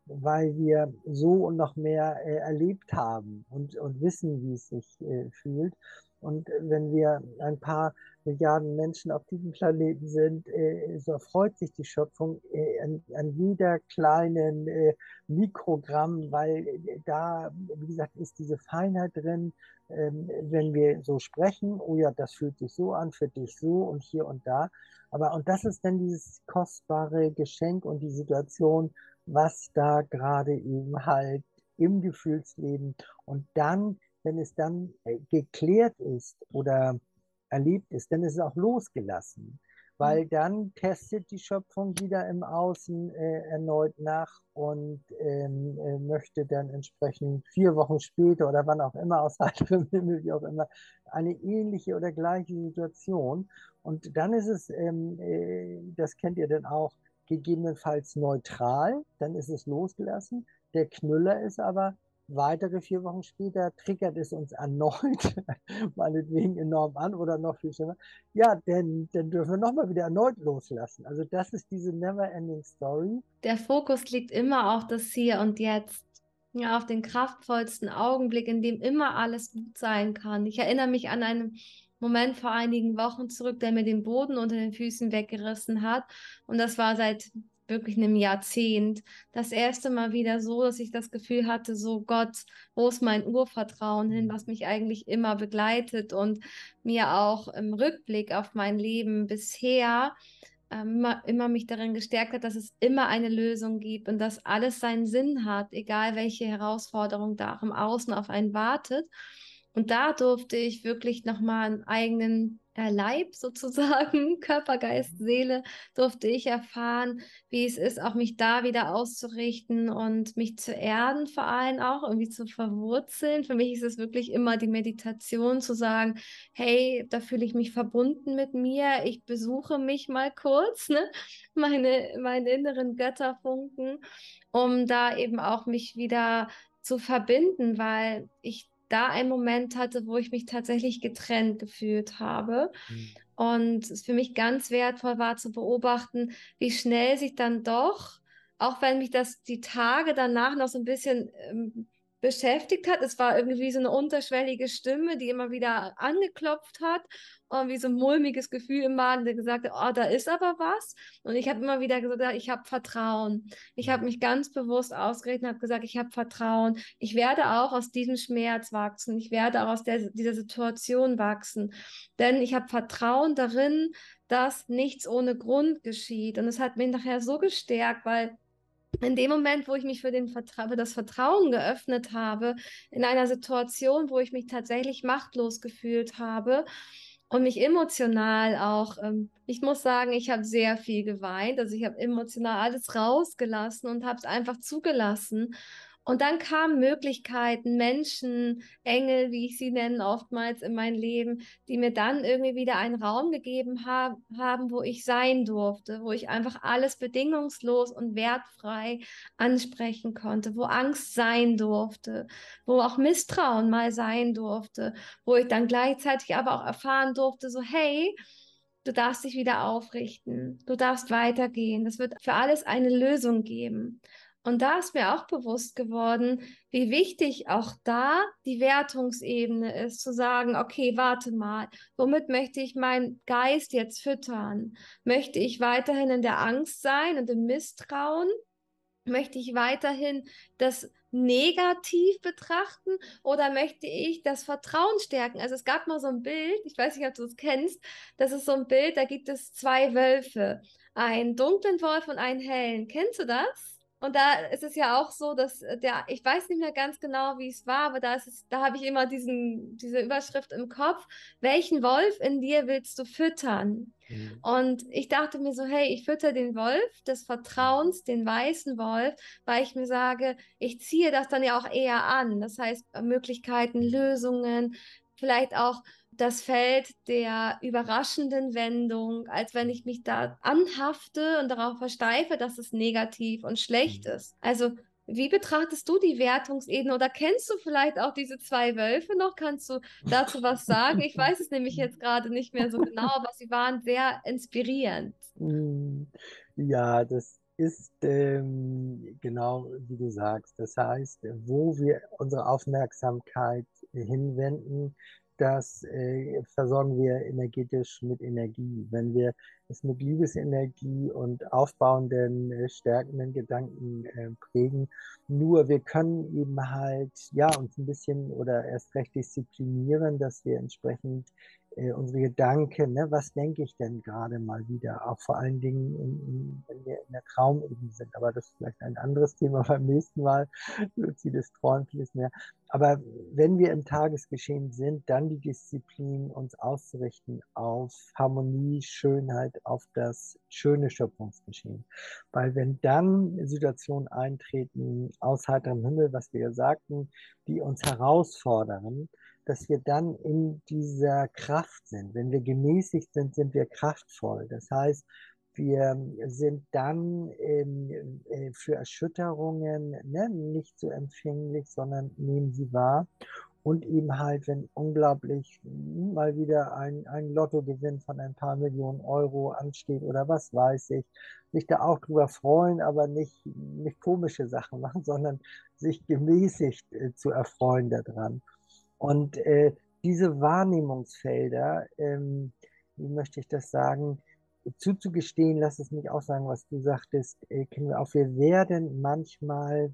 weil wir so und noch mehr äh, erlebt haben und, und wissen, wie es sich äh, fühlt. Und wenn wir ein paar Milliarden Menschen auf diesem Planeten sind, äh, so erfreut sich die Schöpfung äh, an, an jeder kleinen äh, Mikrogramm, weil äh, da, wie gesagt, ist diese Feinheit drin. Ähm, wenn wir so sprechen, oh ja, das fühlt sich so an, für dich so und hier und da. Aber und das ist dann dieses kostbare Geschenk und die Situation, was da gerade eben halt im Gefühlsleben und dann, wenn es dann äh, geklärt ist oder erlebt ist, dann ist es auch losgelassen, weil dann testet die Schöpfung wieder im Außen äh, erneut nach und ähm, äh, möchte dann entsprechend vier Wochen später oder wann auch immer aus heiterem Himmel, wie auch immer, eine ähnliche oder gleiche Situation. Und dann ist es, ähm, äh, das kennt ihr dann auch, gegebenenfalls neutral, dann ist es losgelassen. Der Knüller ist aber, weitere vier Wochen später triggert es uns erneut, meinetwegen enorm an oder noch viel schlimmer. Ja, denn dann dürfen wir nochmal wieder erneut loslassen. Also das ist diese never-ending Story. Der Fokus liegt immer auf das Hier und Jetzt. Ja, auf den kraftvollsten Augenblick, in dem immer alles gut sein kann. Ich erinnere mich an einen Moment vor einigen Wochen zurück, der mir den Boden unter den Füßen weggerissen hat. Und das war seit wirklich einem Jahrzehnt. Das erste Mal wieder so, dass ich das Gefühl hatte, so Gott, wo ist mein Urvertrauen hin, was mich eigentlich immer begleitet und mir auch im Rückblick auf mein Leben bisher ähm, immer, immer mich darin gestärkt hat, dass es immer eine Lösung gibt und dass alles seinen Sinn hat, egal welche Herausforderung da auch im Außen auf einen wartet. Und da durfte ich wirklich nochmal einen eigenen äh, Leib sozusagen, Körper, Geist, Seele, durfte ich erfahren, wie es ist, auch mich da wieder auszurichten und mich zu erden, vor allem auch irgendwie zu verwurzeln. Für mich ist es wirklich immer die Meditation zu sagen, hey, da fühle ich mich verbunden mit mir, ich besuche mich mal kurz, ne? Meine, meine inneren Götterfunken, um da eben auch mich wieder zu verbinden, weil ich da einen Moment hatte, wo ich mich tatsächlich getrennt gefühlt habe. Mhm. Und es für mich ganz wertvoll war zu beobachten, wie schnell sich dann doch, auch wenn mich das die Tage danach noch so ein bisschen ähm, beschäftigt hat, es war irgendwie so eine unterschwellige Stimme, die immer wieder angeklopft hat und wie so ein mulmiges Gefühl im Magen, der gesagt hat, oh, da ist aber was. Und ich habe immer wieder gesagt, ja, ich habe Vertrauen. Ich habe mich ganz bewusst ausgeredet und habe gesagt, ich habe Vertrauen. Ich werde auch aus diesem Schmerz wachsen. Ich werde auch aus der, dieser Situation wachsen. Denn ich habe Vertrauen darin, dass nichts ohne Grund geschieht. Und es hat mich nachher so gestärkt, weil in dem Moment, wo ich mich für, den Vertra für das Vertrauen geöffnet habe, in einer Situation, wo ich mich tatsächlich machtlos gefühlt habe und mich emotional auch, ähm, ich muss sagen, ich habe sehr viel geweint, also ich habe emotional alles rausgelassen und habe es einfach zugelassen. Und dann kamen Möglichkeiten, Menschen, Engel, wie ich sie nenne, oftmals in mein Leben, die mir dann irgendwie wieder einen Raum gegeben ha haben, wo ich sein durfte, wo ich einfach alles bedingungslos und wertfrei ansprechen konnte, wo Angst sein durfte, wo auch Misstrauen mal sein durfte, wo ich dann gleichzeitig aber auch erfahren durfte, so hey, du darfst dich wieder aufrichten, du darfst weitergehen, es wird für alles eine Lösung geben. Und da ist mir auch bewusst geworden, wie wichtig auch da die Wertungsebene ist, zu sagen, okay, warte mal, womit möchte ich meinen Geist jetzt füttern? Möchte ich weiterhin in der Angst sein und im Misstrauen? Möchte ich weiterhin das negativ betrachten oder möchte ich das Vertrauen stärken? Also es gab mal so ein Bild, ich weiß nicht, ob du es kennst, das ist so ein Bild, da gibt es zwei Wölfe, einen dunklen Wolf und einen hellen. Kennst du das? Und da ist es ja auch so, dass der, ich weiß nicht mehr ganz genau, wie es war, aber da ist es, da habe ich immer diesen, diese Überschrift im Kopf. Welchen Wolf in dir willst du füttern? Mhm. Und ich dachte mir so, hey, ich fütter den Wolf des Vertrauens, den weißen Wolf, weil ich mir sage, ich ziehe das dann ja auch eher an. Das heißt, Möglichkeiten, Lösungen, vielleicht auch das Feld der überraschenden Wendung, als wenn ich mich da anhafte und darauf versteife, dass es negativ und schlecht Mhm. ist. Also, wie betrachtest du die Wertungsebene oder kennst du vielleicht auch diese zwei Wölfe noch? Kannst du dazu was sagen? Ich weiß es nämlich jetzt gerade nicht mehr so genau, aber sie waren sehr inspirierend. Mm, Ja, das. ist ähm, genau wie du sagst. Das heißt, wo wir unsere Aufmerksamkeit hinwenden, das äh, versorgen wir energetisch mit Energie. Wenn wir es mit Liebesenergie und aufbauenden, äh, stärkenden Gedanken äh, prägen, nur wir können eben halt ja uns ein bisschen oder erst recht disziplinieren, dass wir entsprechend äh, unsere Gedanken, ne, was denke ich denn gerade mal wieder, auch vor allen Dingen, in, in, wenn wir in der Traumebene sind, aber das ist vielleicht ein anderes Thema beim nächsten Mal, luzides Träumen vieles mehr. Aber wenn wir im Tagesgeschehen sind, dann die Disziplin, uns auszurichten auf Harmonie, Schönheit, auf das schöne Schöpfungsgeschehen. Weil wenn dann Situationen eintreten aus heiterem Himmel, was wir ja sagten, die uns herausfordern, dass wir dann in dieser Kraft sind. Wenn wir gemäßigt sind, sind wir kraftvoll. Das heißt, wir sind dann ähm, äh, für Erschütterungen ne, nicht so empfänglich, sondern nehmen sie wahr. Und eben halt, wenn unglaublich hm, mal wieder ein, ein Lottogewinn von ein paar Millionen Euro ansteht oder was weiß ich, sich da auch drüber freuen, aber nicht, nicht komische Sachen machen, sondern sich gemäßigt äh, zu erfreuen daran. Und äh, diese Wahrnehmungsfelder, ähm, wie möchte ich das sagen, zuzugestehen, lass es mich auch sagen, was du sagtest, äh, kennen wir auch, wir werden manchmal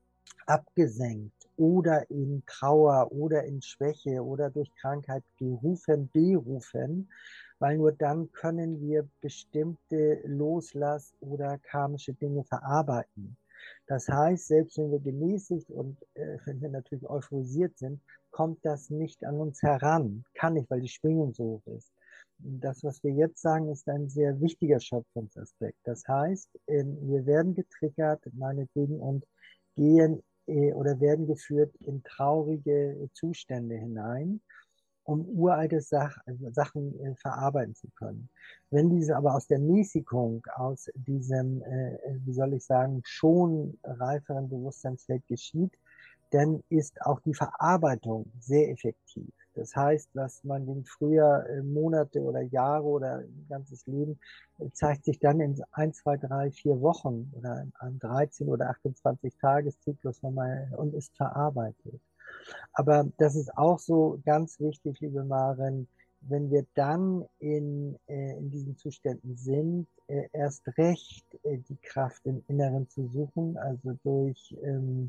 abgesenkt oder in Trauer oder in Schwäche oder durch Krankheit gerufen, berufen, weil nur dann können wir bestimmte Loslass- oder karmische Dinge verarbeiten. Das heißt, selbst wenn wir gemäßigt und äh, wenn wir natürlich euphorisiert sind, kommt das nicht an uns heran. Kann nicht, weil die Schwingung so hoch ist. Das, was wir jetzt sagen, ist ein sehr wichtiger Schöpfungsaspekt. Das heißt, ähm, wir werden getriggert, meinetwegen, und gehen äh, oder werden geführt in traurige Zustände hinein, um uralte Sach Sachen äh, verarbeiten zu können. Wenn diese aber aus der Mäßigung, aus diesem, äh, wie soll ich sagen, schon reiferen Bewusstseinsfeld geschieht, dann ist auch die Verarbeitung sehr effektiv. Das heißt, was man in früher äh, Monate oder Jahre oder ein ganzes Leben äh, zeigt sich dann in ein, zwei, drei, vier Wochen oder in einem dreizehn oder achtundzwanzig Tageszyklus nochmal und ist verarbeitet. Aber das ist auch so ganz wichtig, liebe Maren, wenn wir dann in, äh, in diesen Zuständen sind, äh, erst recht äh, die Kraft im Inneren zu suchen, also durch ähm,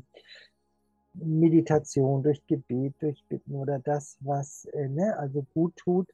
Meditation, durch Gebet, durch Bitten oder das, was äh, ne, also gut tut.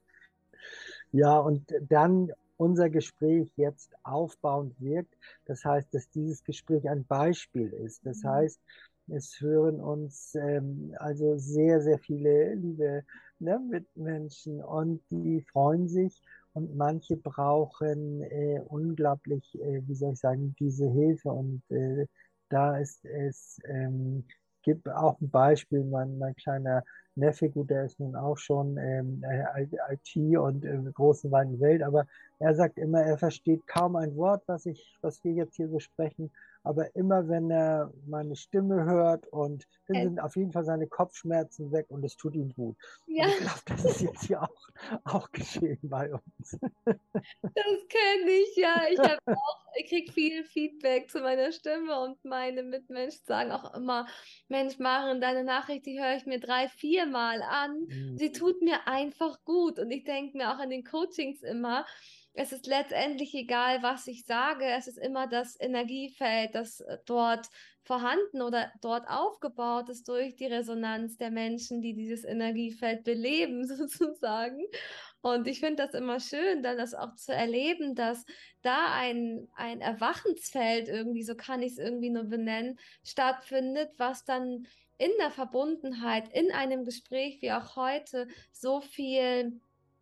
Ja, und dann unser Gespräch jetzt aufbauend wirkt. Das heißt, dass dieses Gespräch ein Beispiel ist. Das heißt, es hören uns ähm, also sehr, sehr viele liebe ne, Mitmenschen und die freuen sich und manche brauchen äh, unglaublich, äh, wie soll ich sagen, diese Hilfe und äh, da ist es, ähm, gibt auch ein Beispiel, mein, mein kleiner Neffe, gut, der ist nun auch schon ähm, I T und in der großen, weiten Welt, aber er sagt immer, er versteht kaum ein Wort, was ich, was wir jetzt hier so sprechen, aber immer wenn er meine Stimme hört und dann sind auf jeden Fall seine Kopfschmerzen weg und es tut ihm gut. Und Ja, ich glaube, das ist jetzt hier auch, auch geschehen bei uns. das kenne ich, ja. Ich habe auch, ich kriege viel Feedback zu meiner Stimme und meine Mitmenschen sagen auch immer, Mensch, Maren, deine Nachricht, die höre ich mir drei, vier Mal an. Sie tut mir einfach gut. Und ich denke mir auch in den Coachings immer, es ist letztendlich egal, was ich sage. Es ist immer das Energiefeld, das äh, dort vorhanden oder dort aufgebaut ist durch die Resonanz der Menschen, die dieses Energiefeld beleben, sozusagen. Und ich finde das immer schön, dann das auch zu erleben, dass da ein, ein Erwachensfeld irgendwie, so kann ich es irgendwie nur benennen, stattfindet, was dann in der Verbundenheit, in einem Gespräch wie auch heute so viel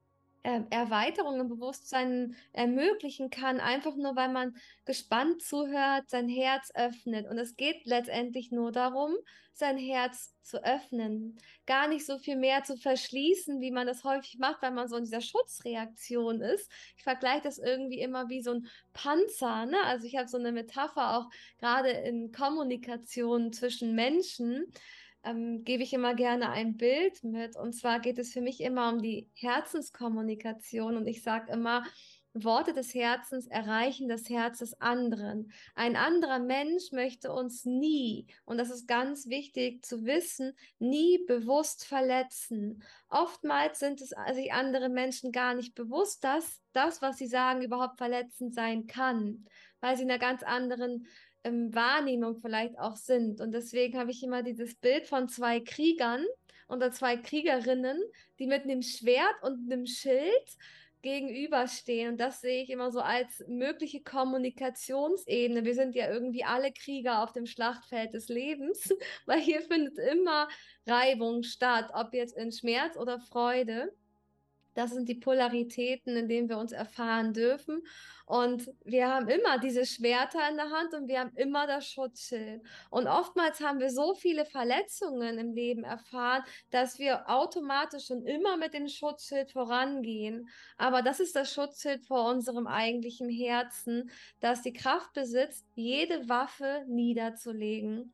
äh, Erweiterung im Bewusstsein ermöglichen kann, einfach nur, weil man gespannt zuhört, sein Herz öffnet. Und es geht letztendlich nur darum, sein Herz zu öffnen, gar nicht so viel mehr zu verschließen, wie man das häufig macht, weil man so in dieser Schutzreaktion ist. Ich vergleiche das irgendwie immer wie so ein Panzer, ne? Also ich habe so eine Metapher auch gerade in Kommunikation zwischen Menschen, ähm, gebe ich immer gerne ein Bild mit. Und zwar geht es für mich immer um die Herzenskommunikation. Und ich sage immer, Worte des Herzens erreichen das Herz des anderen. Ein anderer Mensch möchte uns nie, und das ist ganz wichtig zu wissen, nie bewusst verletzen. Oftmals sind es sich andere Menschen gar nicht bewusst, dass das, was sie sagen, überhaupt verletzend sein kann, weil sie in einer ganz anderen ähm, Wahrnehmung vielleicht auch sind. Und deswegen habe ich immer dieses Bild von zwei Kriegern oder zwei Kriegerinnen, die mit einem Schwert und einem Schild gegenüberstehen. Und das sehe ich immer so als mögliche Kommunikationsebene. Wir sind ja irgendwie alle Krieger auf dem Schlachtfeld des Lebens, weil hier findet immer Reibung statt, ob jetzt in Schmerz oder Freude. Das sind die Polaritäten, in denen wir uns erfahren dürfen. Und wir haben immer diese Schwerter in der Hand und wir haben immer das Schutzschild. Und oftmals haben wir so viele Verletzungen im Leben erfahren, dass wir automatisch schon immer mit dem Schutzschild vorangehen. Aber das ist das Schutzschild vor unserem eigentlichen Herzen, das die Kraft besitzt, jede Waffe niederzulegen.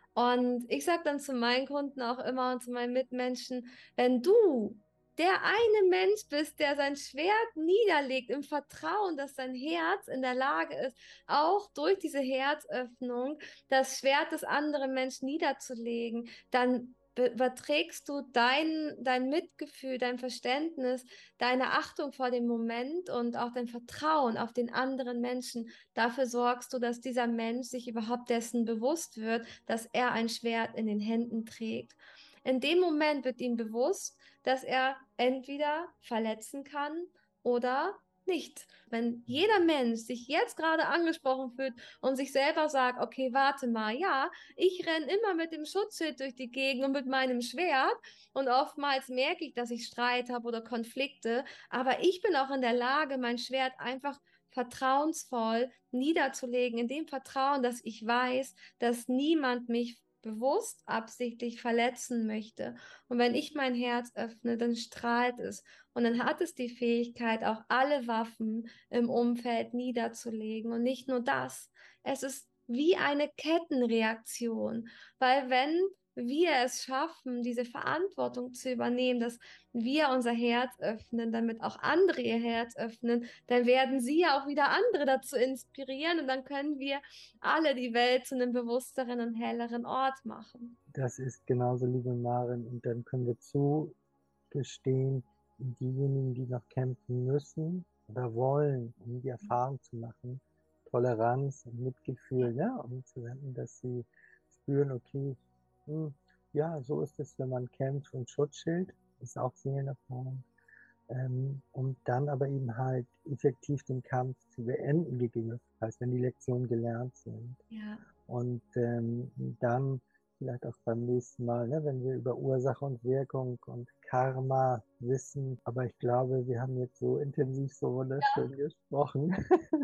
Und ich sage dann zu meinen Kunden auch immer und zu meinen Mitmenschen, wenn du der eine Mensch bist, der sein Schwert niederlegt im Vertrauen, dass sein Herz in der Lage ist, auch durch diese Herzöffnung das Schwert des anderen Menschen niederzulegen, dann überträgst du dein, dein Mitgefühl, dein Verständnis, deine Achtung vor dem Moment und auch dein Vertrauen auf den anderen Menschen. Dafür sorgst du, dass dieser Mensch sich überhaupt dessen bewusst wird, dass er ein Schwert in den Händen trägt. In dem Moment wird ihm bewusst, dass er entweder verletzen kann oder nicht. Wenn jeder Mensch sich jetzt gerade angesprochen fühlt und sich selber sagt, okay, warte mal, ja, ich renne immer mit dem Schutzschild durch die Gegend und mit meinem Schwert und oftmals merke ich, dass ich Streit habe oder Konflikte, aber ich bin auch in der Lage, mein Schwert einfach vertrauensvoll niederzulegen, in dem Vertrauen, dass ich weiß, dass niemand mich bewusst, absichtlich verletzen möchte. Und wenn ich mein Herz öffne, dann strahlt es. Und dann hat es die Fähigkeit, auch alle Waffen im Umfeld niederzulegen. Und nicht nur das, es ist wie eine Kettenreaktion. Weil wenn wir es schaffen, diese Verantwortung zu übernehmen, dass wir unser Herz öffnen, damit auch andere ihr Herz öffnen, dann werden sie ja auch wieder andere dazu inspirieren und dann können wir alle die Welt zu einem bewussteren und helleren Ort machen. Das ist genauso, liebe Maren. Und dann können wir zugestehen, diejenigen, die noch kämpfen müssen oder wollen, um die Erfahrung zu machen, Toleranz und Mitgefühl, ja, um zu senden, dass sie spüren, okay, hm, ja, so ist es, wenn man kämpft, und Schutzschild ist auch Seelenerfahrung. Ähm, und dann aber eben halt effektiv den Kampf zu beenden, gegebenenfalls, wenn die Lektionen gelernt sind. Ja. Und ähm, dann vielleicht auch beim nächsten Mal, ne, wenn wir über Ursache und Wirkung und Karma wissen. Aber ich glaube, wir haben jetzt so intensiv, so wunderschön ja. gesprochen,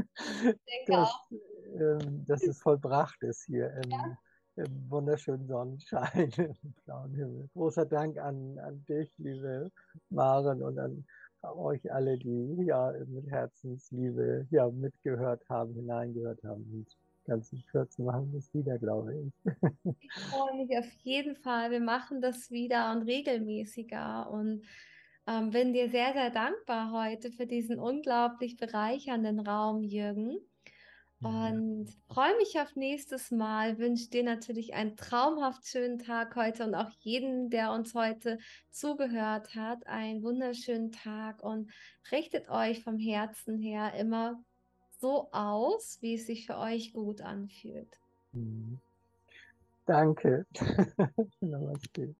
dass, ähm, dass es vollbracht ist hier im, ja. im wunderschönen Sonnenschein, im blauen Himmel. Großer Dank an, an dich, liebe Maren, und an euch alle, die ja mit Herzensliebe ja, mitgehört haben, hineingehört haben. Und ganz in Kürze machen wir es wieder, glaube ich. Ich freue mich auf jeden Fall. Wir machen das wieder und regelmäßiger und ähm, bin dir sehr, sehr dankbar heute für diesen unglaublich bereichernden Raum, Jürgen. Und ja. freue mich auf nächstes Mal. Wünsche dir natürlich einen traumhaft schönen Tag heute und auch jeden, der uns heute zugehört hat, einen wunderschönen Tag und richtet euch vom Herzen her immer so aus, wie es sich für euch gut anfühlt. Mhm. Danke. Namaste.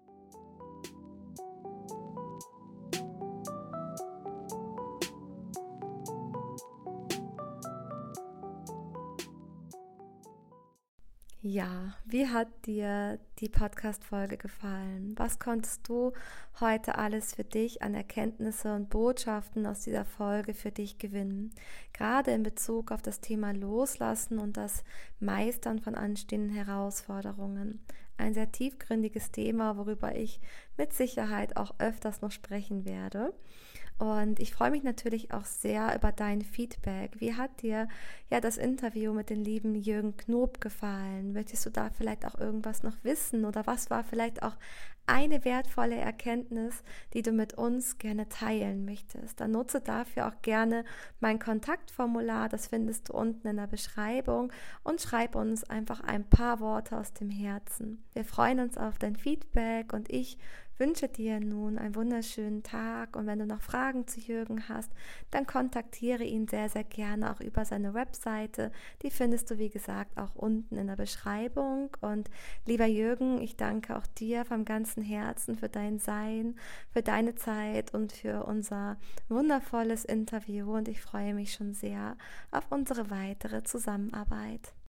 Ja, wie hat dir die Podcast-Folge gefallen? Was konntest du heute alles für dich an Erkenntnisse und Botschaften aus dieser Folge für dich gewinnen? Gerade in Bezug auf das Thema Loslassen und das Meistern von anstehenden Herausforderungen. ein sehr tiefgründiges Thema, worüber ich mit Sicherheit auch öfters noch sprechen werde. Und ich freue mich natürlich auch sehr über dein Feedback. Wie hat dir ja das Interview mit dem lieben Jürgen Knob gefallen? Möchtest du da vielleicht auch irgendwas noch wissen? Oder was war vielleicht auch eine wertvolle Erkenntnis, die du mit uns gerne teilen möchtest? Dann nutze dafür auch gerne mein Kontaktformular. Das findest du unten in der Beschreibung und schreib uns einfach ein paar Worte aus dem Herzen. Wir freuen uns auf dein Feedback und ich wünsche dir nun einen wunderschönen Tag, und wenn du noch Fragen zu Jürgen hast, dann kontaktiere ihn sehr, sehr gerne auch über seine Webseite. Die findest du, wie gesagt, auch unten in der Beschreibung. Und lieber Jürgen, ich danke auch dir vom ganzen Herzen für dein Sein, für deine Zeit und für unser wundervolles Interview, und ich freue mich schon sehr auf unsere weitere Zusammenarbeit.